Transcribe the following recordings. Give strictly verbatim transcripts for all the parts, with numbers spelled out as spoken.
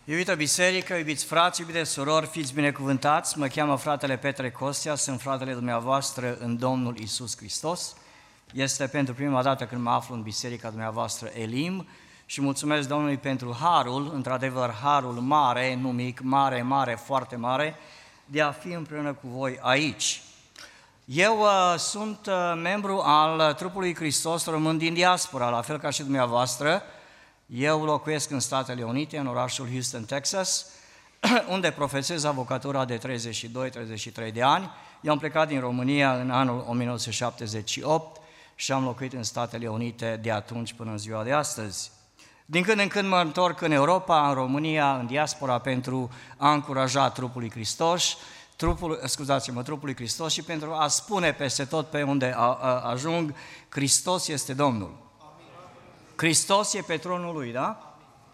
Iubită biserică, iubiți frați, iubite surori, fiți binecuvântați, mă cheamă fratele Petre Costea, sunt fratele dumneavoastră în Domnul Iisus Hristos. Este pentru prima dată când mă aflu în biserica dumneavoastră Elim și mulțumesc Domnului pentru harul, într-adevăr harul mare, nu mic, mare, mare, foarte mare, de a fi împreună cu voi aici. Eu uh, sunt uh, membru al trupului Hristos român din diaspora, la fel ca și dumneavoastră. Eu locuiesc în Statele Unite, în orașul Houston, Texas, unde profesez avocatura de treizeci și doi treizeci și trei de ani. Eu am plecat din România în anul o mie nouă sute șaptezeci și opt și am locuit în Statele Unite de atunci până în ziua de astăzi. Din când în când mă întorc în Europa, în România, în diaspora, pentru a încuraja trupul Hristos, trupul, scuzați-mă, trupul Hristos și pentru a spune peste tot pe unde a, a, ajung, Hristos este Domnul. Hristos e pe tronul Lui, da?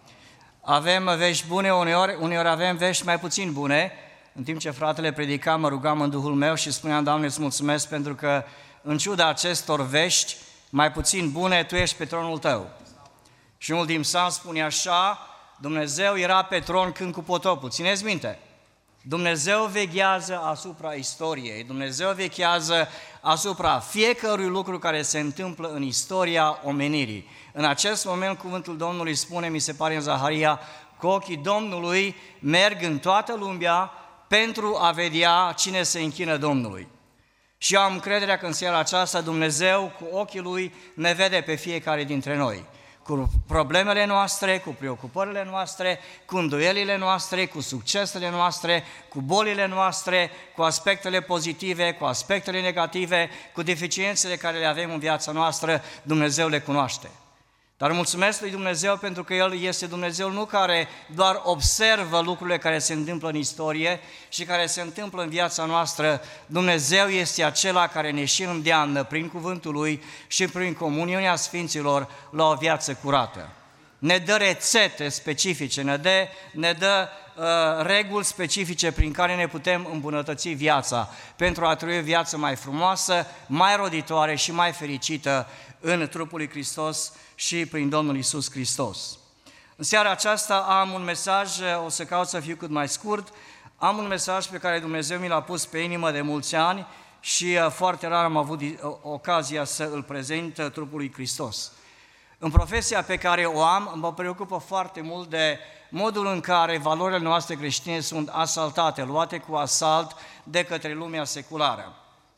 Avem vești bune, uneori, uneori avem vești mai puțin bune. În timp ce fratele predica, mă rugam în Duhul meu și spuneam, Doamne, îți mulțumesc pentru că, în ciuda acestor vești mai puțin bune, Tu ești pe tronul Tău. Și unul din psalmi spune așa, Dumnezeu era pe tron când cu potopul. Țineți minte? Dumnezeu veghează asupra istoriei, Dumnezeu veghează asupra fiecărui lucru care se întâmplă în istoria omenirii. În acest moment cuvântul Domnului spune, mi se pare în Zaharia, că ochii Domnului merg în toată lumea pentru a vedea cine se închină Domnului. Și eu am încrederea că în seara aceasta Dumnezeu cu ochii Lui ne vede pe fiecare dintre noi. Cu problemele noastre, cu preocupările noastre, cu îndoielile noastre, cu succesele noastre, cu bolile noastre, cu aspectele pozitive, cu aspectele negative, cu deficiențele care le avem în viața noastră, Dumnezeu le cunoaște. Dar mulțumesc lui Dumnezeu pentru că El este Dumnezeu nu care doar observă lucrurile care se întâmplă în istorie și care se întâmplă în viața noastră. Dumnezeu este acela care ne și îndeamnă prin cuvântul Lui și prin comuniunea Sfinților la o viață curată. Ne dă rețete specifice, ne dă, ne dă uh, reguli specifice prin care ne putem îmbunătăți viața pentru a trăi o viață mai frumoasă, mai roditoare și mai fericită în trupul lui Hristos și prin Domnul Iisus Hristos. În seara aceasta am un mesaj, o să caut să fiu cât mai scurt, am un mesaj pe care Dumnezeu mi l-a pus pe inimă de mulți ani și foarte rar am avut ocazia să îl prezint trupului Hristos. În profesia pe care o am, mă preocupă foarte mult de modul în care valorile noastre creștine sunt asaltate, luate cu asalt de către lumea seculară.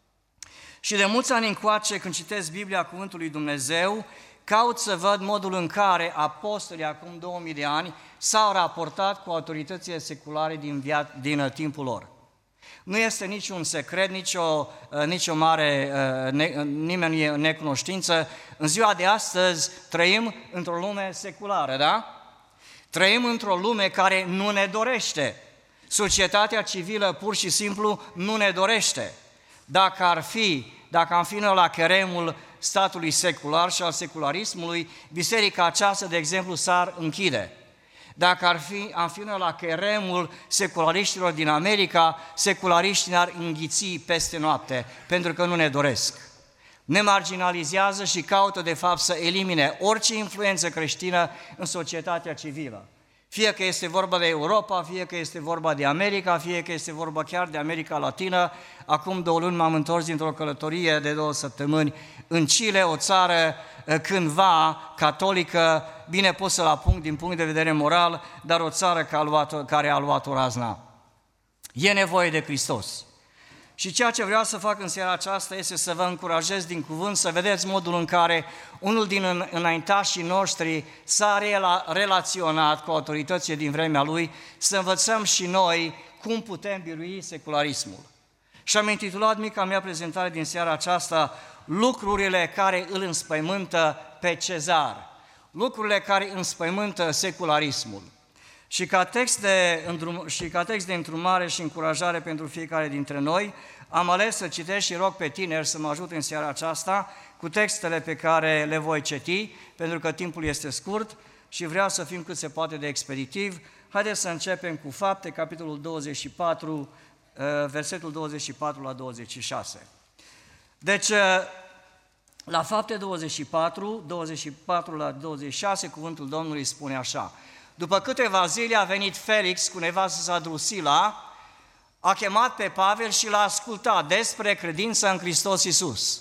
Și de mulți ani încoace, când citesc Biblia, Cuvântul lui Dumnezeu, caut să văd modul în care apostolii acum două mii de ani s-au raportat cu autoritățile seculare din, via- din timpul lor. Nu este niciun secret, nicio, nicio mare, nimeni nu e în necunoștință. În ziua de astăzi trăim într-o lume seculară, da? Trăim într-o lume care nu ne dorește. Societatea civilă pur și simplu nu ne dorește. Dacă ar fi, dacă am fi noi la cheremul statului secular și al secularismului, biserica aceasta, de exemplu, s-ar închide. Dacă ar fi, am fi noi la cheremul seculariștilor din America, seculariștii ne-ar înghiți peste noapte, pentru că nu ne doresc. Ne marginalizează și caută, de fapt, să elimine orice influență creștină în societatea civilă. Fie că este vorba de Europa, fie că este vorba de America, fie că este vorba chiar de America Latină. Acum două luni m-am întors dintr-o călătorie de două săptămâni în Chile, o țară cândva catolică, bine pusă la punct din punct de vedere moral, dar o țară care a luat-o razna. E nevoie de Hristos. Și ceea ce vreau să fac în seara aceasta este să vă încurajez din cuvânt, să vedeți modul în care unul din înaintașii noștri s-a relaționat cu autoritățile din vremea lui, să învățăm și noi cum putem birui secularismul. Și am intitulat mica mea prezentare din seara aceasta, lucrurile care îl înspăimântă pe Cezar, lucrurile care înspăimântă secularismul. Și ca text de, îndrum, și ca text de îndrumare și încurajare pentru fiecare dintre noi, am ales să citesc și rog pe tineri să mă ajute în seara aceasta cu textele pe care le voi citi, pentru că timpul este scurt și vreau să fim cât se poate de expeditiv. Haideți să începem cu Fapte, capitolul douăzeci și patru, versetul douăzeci și patru la douăzeci și șase. Deci, la Fapte douăzeci și patru, douăzeci și patru la douăzeci și șase, cuvântul Domnului spune așa: După câteva zile a venit Felix cu nevastă sa Drusila, a chemat pe Pavel și l-a ascultat despre credința în Hristos Iisus.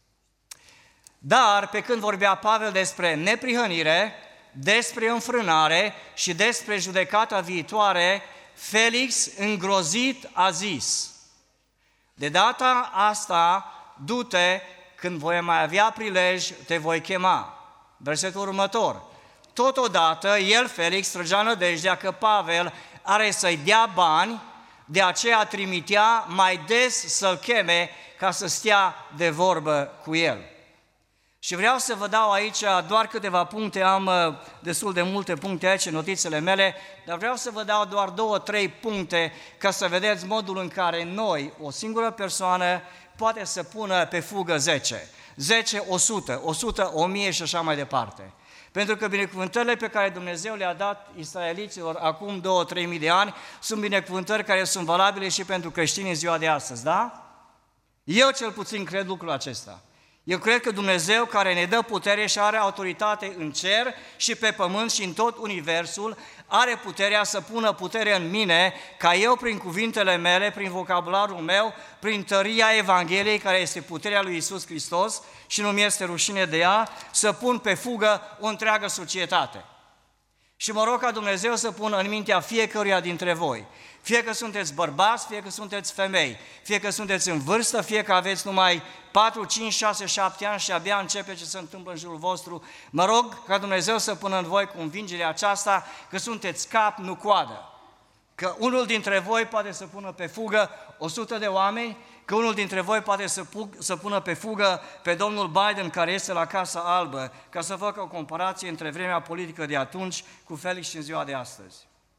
Dar pe când vorbea Pavel despre neprihănire, despre înfrânare și despre judecata viitoare, Felix, îngrozit, a zis: de data asta, du-te, când voi mai avea prilej, te voi chema. Versetul următor. Totodată, el, Felix, trăgea nădejdea că Pavel are să-i dea bani, de aceea trimitea mai des să-l cheme ca să stea de vorbă cu el. Și vreau să vă dau aici doar câteva puncte, am destul de multe puncte aici în notițele mele, dar vreau să vă dau doar două, trei puncte ca să vedeți modul în care noi, o singură persoană, poate să pună pe fugă zece. zece, o sută, o sută, o mie și așa mai departe. Pentru că binecuvântările pe care Dumnezeu le-a dat israeliților acum două trei mii de ani sunt binecuvântări care sunt valabile și pentru creștini în ziua de astăzi, da? Eu cel puțin cred lucrul acesta. Eu cred că Dumnezeu, care ne dă putere și are autoritate în cer și pe pământ și în tot universul, are puterea să pună putere în mine, ca eu prin cuvintele mele, prin vocabularul meu, prin tăria Evangheliei, care este puterea lui Iisus Hristos și nu mi este rușine de ea, să pun pe fugă o întreagă societate. Și mă rog ca Dumnezeu să pună în mintea fiecăruia dintre voi, fie că sunteți bărbați, fie că sunteți femei, fie că sunteți în vârstă, fie că aveți numai patru, cinci, șase, șapte ani și abia începe ce se întâmplă în jurul vostru, mă rog ca Dumnezeu să pună în voi convingerea aceasta că sunteți cap, nu coadă. Că unul dintre voi poate să pună pe fugă o sută de oameni, că unul dintre voi poate să, pug, să pună pe fugă pe domnul Biden, care este la Casa Albă, ca să facă o comparație între vremea politică de atunci cu Felix și în ziua de astăzi.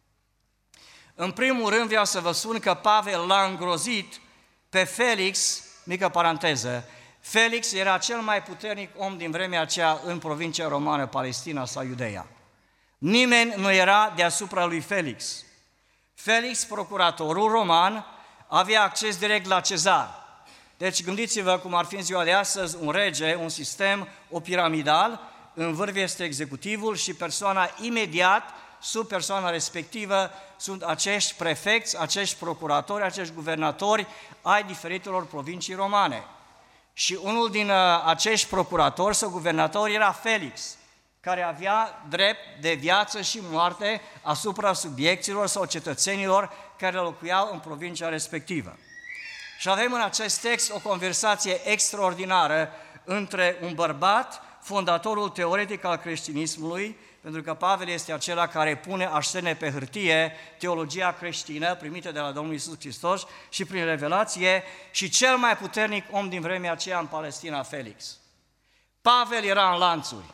În primul rând vreau să vă spun că Pavel l-a îngrozit pe Felix, mică paranteză, Felix era cel mai puternic om din vremea aceea în provincia romană, Palestina sau Iudeea. Nimeni nu era deasupra lui Felix. Felix, procuratorul roman, avea acces direct la Cezar. Deci gândiți-vă cum ar fi în ziua de astăzi un rege, un sistem, o piramidal, în vârf este executivul și persoana imediat sub persoana respectivă sunt acești prefecți, acești procuratori, acești guvernatori ai diferitelor provincii romane. Și unul din acești procuratori sau guvernatori era Felix, care avea drept de viață și moarte asupra subiecților sau cetățenilor care locuiau în provincia respectivă. Și avem în acest text o conversație extraordinară între un bărbat, fondatorul teoretic al creștinismului, pentru că Pavel este acela care pune așterne pe hârtie teologia creștină primită de la Domnul Iisus Hristos și prin revelație, și cel mai puternic om din vremea aceea în Palestina, Felix. Pavel era în lanțuri.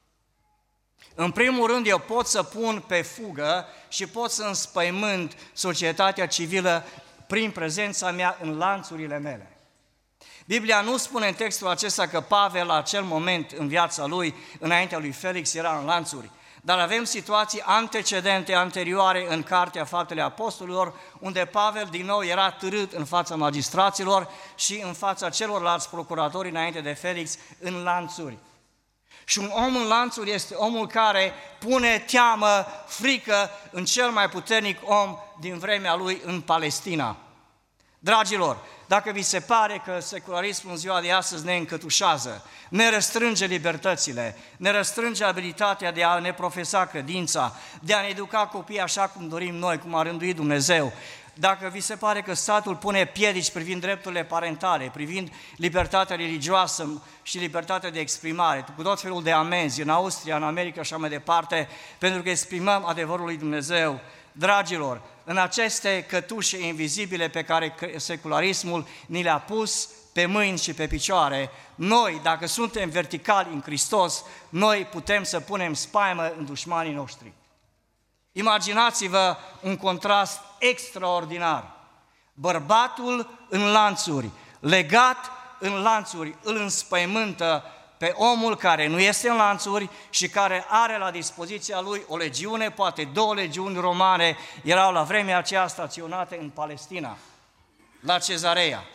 În primul rând, eu pot să pun pe fugă și pot să înspăimânt societatea civilă prin prezența mea în lanțurile mele. Biblia nu spune în textul acesta că Pavel, la acel moment în viața lui, înaintea lui Felix, era în lanțuri, dar avem situații antecedente, anterioare în Cartea Faptele Apostolilor, unde Pavel din nou era târât în fața magistraților și în fața celorlalți procuratori înainte de Felix în lanțuri. Și un om în lanțuri este omul care pune teamă, frică în cel mai puternic om din vremea lui în Palestina. Dragilor, dacă vi se pare că secularismul în ziua de astăzi ne încătușează, ne răstrânge libertățile, ne răstrânge abilitatea de a ne profesa credința, de a ne educa copiii așa cum dorim noi, cum a rânduit Dumnezeu, dacă vi se pare că statul pune piedici privind drepturile parentale, privind libertatea religioasă și libertatea de exprimare, cu tot felul de amenzi în Austria, în America și așa mai departe, pentru că exprimăm adevărul lui Dumnezeu, dragilor, în aceste cătușe invizibile pe care secularismul ni le-a pus pe mâini și pe picioare, noi, dacă suntem verticali în Hristos, noi putem să punem spaimă în dușmanii noștri. Imaginați-vă un contrast extraordinar. Bărbatul în lanțuri, legat în lanțuri, îl înspăimântă pe omul care nu este în lanțuri și care are la dispoziția lui o legiune, poate două legiuni romane, erau la vremea aceea staționate în Palestina, la Cezarea.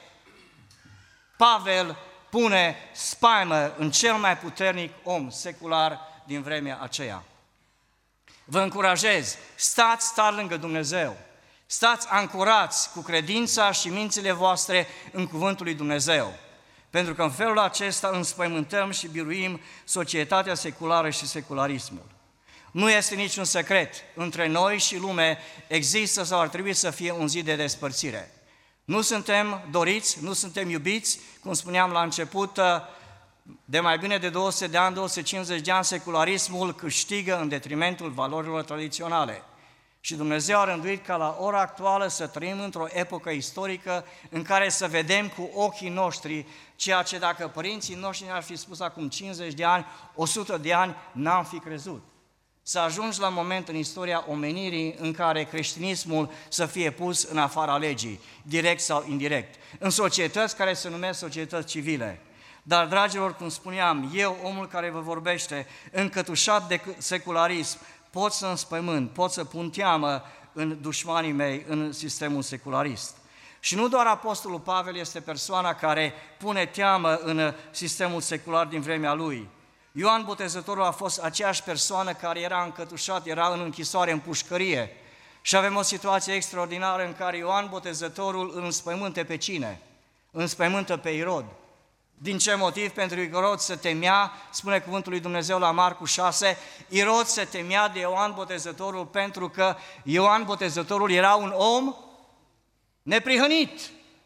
Pavel pune spaimă în cel mai puternic om secular din vremea aceea. Vă încurajez, stați tari lângă Dumnezeu, stați ancorați cu credința și mințile voastre în cuvântul lui Dumnezeu, pentru că în felul acesta înspăimântăm și biruim societatea seculară și secularismul. Nu este niciun secret, între noi și lume există sau ar trebui să fie un zid de despărțire. Nu suntem doriți, nu suntem iubiți, cum spuneam la început, de mai bine de două sute de ani, două sute cincizeci de ani, secularismul câștigă în detrimentul valorilor tradiționale. Și Dumnezeu a rânduit ca la ora actuală să trăim într-o epocă istorică în care să vedem cu ochii noștri ceea ce dacă părinții noștri ne-ar fi spus acum cincizeci de ani, o sută de ani, n-am fi crezut. Să ajungi la un moment în istoria omenirii în care creștinismul să fie pus în afara legii, direct sau indirect, în societăți care se numesc societăți civile. Dar, dragilor, cum spuneam, eu, omul care vă vorbește, încătușat de secularism, pot să înspăimânt, pot să pun teamă în dușmanii mei, în sistemul secularist. Și nu doar Apostolul Pavel este persoana care pune teamă în sistemul secular din vremea lui. Ioan Botezătorul a fost aceeași persoană care era încătușat, era în închisoare, în pușcărie. Și avem o situație extraordinară în care Ioan Botezătorul îl înspăimântă pe cine? Înspăimântă pe Irod. Din ce motiv? Pentru că Irod se temea, spune cuvântul lui Dumnezeu la Marcu șase, Irod se temea de Ioan Botezătorul pentru că Ioan Botezătorul era un om neprihănit.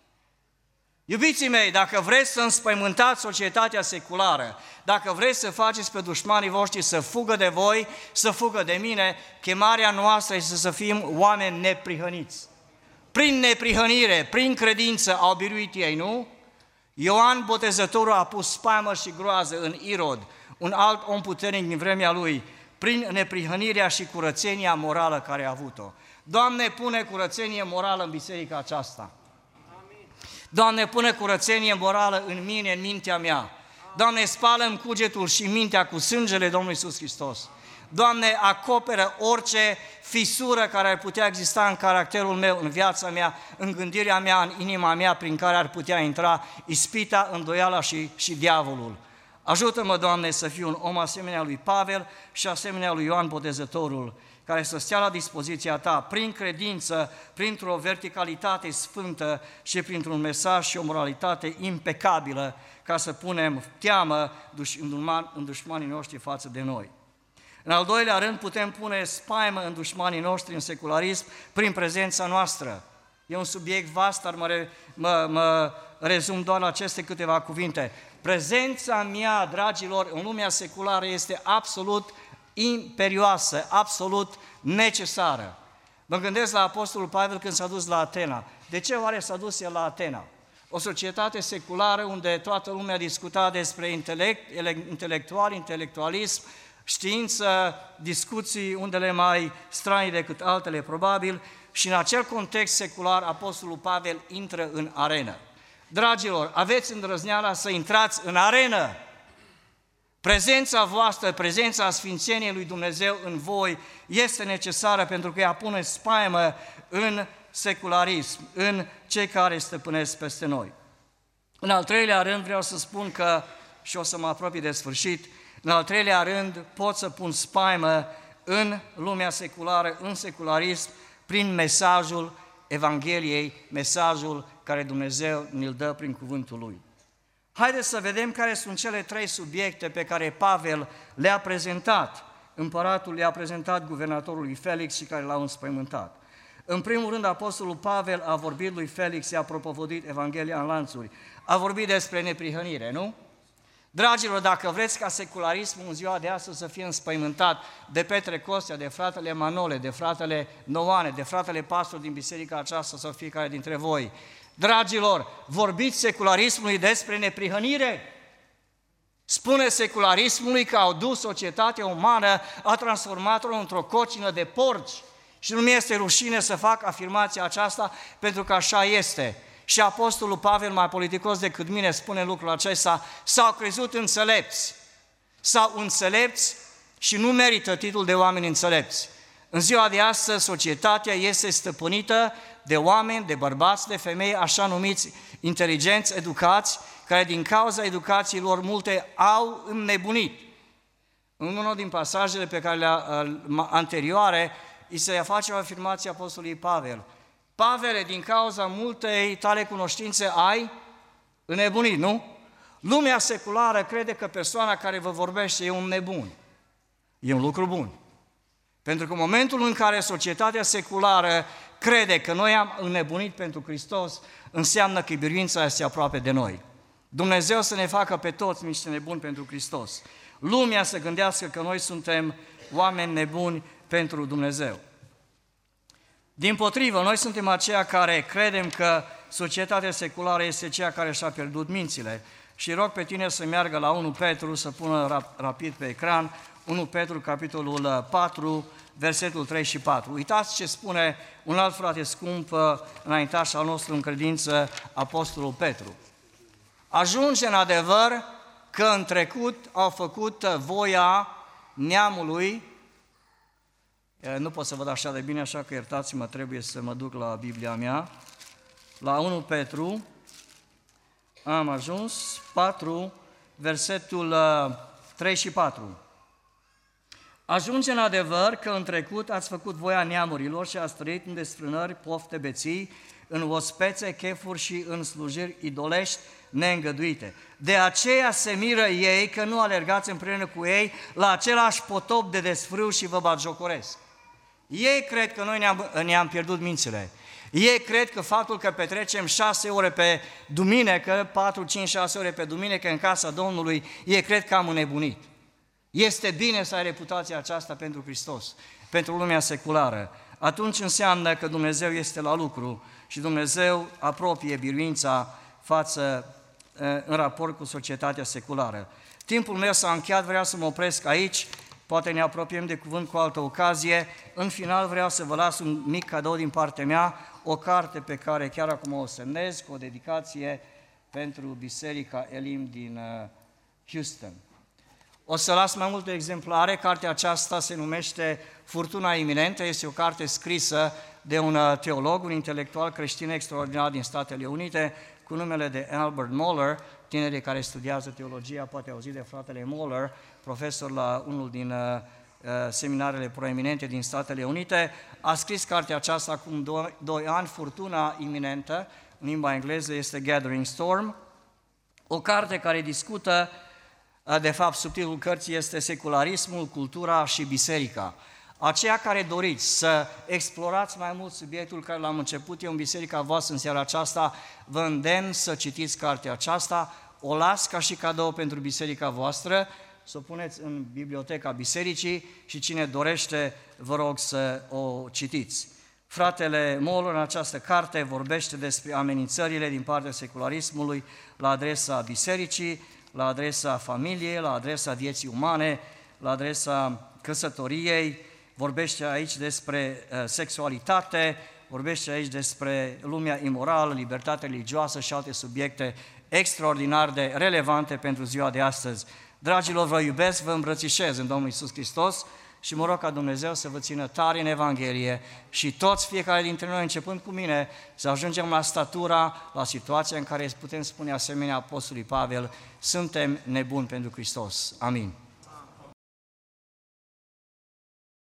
Iubiții mei, dacă vreți să înspăimântați societatea seculară, dacă vreți să faceți pe dușmanii voștri să fugă de voi, să fugă de mine, chemarea noastră este să fim oameni neprihăniți. Prin neprihănire, prin credință au biruit ei, nu? Ioan Botezătorul a pus spaimă și groază în Irod, un alt om puternic din vremea lui, prin neprihănirea și curățenia morală care a avut-o. Doamne, pune curățenie morală în biserica aceasta. Doamne, pune curățenie morală în mine, în mintea mea. Doamne, spală-mi cugetul și mintea cu sângele Domnului Iisus Hristos. Doamne, acoperă orice fisură care ar putea exista în caracterul meu, în viața mea, în gândirea mea, în inima mea, prin care ar putea intra ispita, îndoiala și, și diavolul. Ajută-mă, Doamne, să fiu un om asemenea lui Pavel și asemenea lui Ioan Botezătorul, care să stea la dispoziția Ta, prin credință, printr-o verticalitate sfântă și printr-un mesaj și o moralitate impecabilă, ca să punem teamă în dușmanii noștri față de noi. În al doilea rând, putem pune spaimă în dușmanii noștri, în secularism, prin prezența noastră. E un subiect vast, dar mă, re, mă, mă rezum doar la aceste câteva cuvinte. Prezența mea, dragilor, în lumea seculară este absolut imperioasă, absolut necesară. Mă gândesc la Apostolul Pavel când s-a dus la Atena. De ce oare s-a dus el la Atena? O societate seculară unde toată lumea discuta despre intelect, intelectual, intelectualism, știință, discuții undele mai stranii decât altele probabil, și în acel context secular Apostolul Pavel intră în arenă. Dragilor, aveți îndrăzneala să intrați în arenă. Prezența voastră, prezența Sfințeniei lui Dumnezeu în voi este necesară pentru că ea pune spaimă în secularism, în cei care stăpânesc peste noi. În al treilea rând vreau să spun că, și o să mă apropii de sfârșit, în al treilea rând pot să pun spaimă în lumea seculară, în secularism, prin mesajul Evangheliei, mesajul care Dumnezeu ne-l dă prin cuvântul Lui. Haideți să vedem care sunt cele trei subiecte pe care Pavel le-a prezentat. Împăratul le-a prezentat guvernatorului Felix și care l-au înspăimântat. În primul rând, Apostolul Pavel a vorbit lui Felix, i-a propovăduit Evanghelia în lanțuri. A vorbit despre neprihănire, nu? Dragilor, dacă vreți ca secularismul în ziua de astăzi să fie înspăimântat de Petre Costea, de fratele Manole, de fratele Noane, de fratele pastor din biserica aceasta sau fiecare dintre voi, dragilor, vorbiți secularismului despre neprihănire? Spune secularismului că au dus societatea umană, a transformat-o într-o cocină de porci. Și nu mi este rușine să fac afirmația aceasta, pentru că așa este. Și Apostolul Pavel, mai politicos decât mine, spune lucrul acesta: s-au crezut înțelepți, s-au înțelepți și nu merită titlul de oameni înțelepți. În ziua de astăzi, societatea este stăpânită de oameni, de bărbați, de femei, așa numiți inteligenți, educați, care din cauza educației lor multe au înnebunit. În unul din pasajele pe care le-a anterioare, îi se face o afirmație apostolului Pavel. Pavele, din cauza multei tale cunoștințe ai înnebunit, nu? Lumea seculară crede că persoana care vă vorbește e un nebun. E un lucru bun. Pentru că în momentul în care societatea seculară crede că noi am înnebunit pentru Hristos, înseamnă că biruința este aproape de noi. Dumnezeu să ne facă pe toți niște nebuni pentru Hristos. Lumea să gândească că noi suntem oameni nebuni pentru Dumnezeu. Dimpotrivă, noi suntem aceia care credem că societatea seculară este cea care și-a pierdut mințile. Și rog pe tine să meargă la unu Petru, să pună rapid pe ecran, unu Petru, capitolul patru, versetul trei și patru. Uitați ce spune un alt frate scump, înaintaș al nostru în credință, apostolul Petru. Ajunge în adevăr că în trecut au făcut voia neamului. Nu pot să văd așa de bine, așa că iertați-mă, trebuie să mă duc la Biblia mea. La unu Petru am ajuns, patru, versetul trei și patru. Ajunge în adevăr că în trecut ați făcut voia neamurilor și ați trăit în desfrânări, pofte, beții, în ospețe, chefuri și în slujiri idolești neîngăduite. De aceea se miră ei că nu alergați împreună cu ei la același potop de desfrâu și vă batjocoresc. Ei cred că noi ne-am, ne-am pierdut mințile. Ei cred că faptul că petrecem șase ore pe duminică, patru, cinci, șase ore pe duminică în casa Domnului, ei cred că am înnebunit. Este bine să ai reputația aceasta pentru Hristos, pentru lumea seculară. Atunci înseamnă că Dumnezeu este la lucru și Dumnezeu apropie biruința față în raport cu societatea seculară. Timpul meu s-a încheiat, vreau să mă opresc aici, poate ne apropiem de cuvânt cu altă ocazie. În final vreau să vă las un mic cadou din partea mea, o carte pe care chiar acum o semnez, cu o dedicație pentru Biserica Elim din Houston. O să las mai multe exemplare, cartea aceasta se numește Furtuna iminentă, este o carte scrisă de un teolog, un intelectual creștin extraordinar din Statele Unite, cu numele de Albert Mohler. Tinerii care studiază teologia poate auzi de fratele Mohler, profesor la unul din uh, seminarele proeminente din Statele Unite. A scris cartea aceasta acum doi, doi ani, Furtuna iminentă, în limba engleză este Gathering Storm, o carte care discută, uh, de fapt subtitlul cărții este Secularismul, cultura și biserica. Aceia care doriți să explorați mai mult subiectul care l-am început eu în biserica voastră în seara aceasta, vă îndemn să citiți cartea aceasta, o las ca și cadou pentru biserica voastră, să o puneți în biblioteca bisericii și cine dorește, vă rog să o citiți. Fratele Mohler în această carte vorbește despre amenințările din partea secularismului la adresa bisericii, la adresa familiei, la adresa vieții umane, la adresa căsătoriei. Vorbește aici despre uh, sexualitate, vorbește aici despre lumea imorală, libertatea religioasă și alte subiecte extraordinar de relevante pentru ziua de astăzi. Dragilor, vă iubesc, vă îmbrățișez în Domnul Iisus Hristos și mă rog ca Dumnezeu să vă țină tare în Evanghelie și toți, fiecare dintre noi, începând cu mine, să ajungem la statura, la situația în care putem spune asemenea apostolului Pavel, suntem nebuni pentru Hristos. Amin.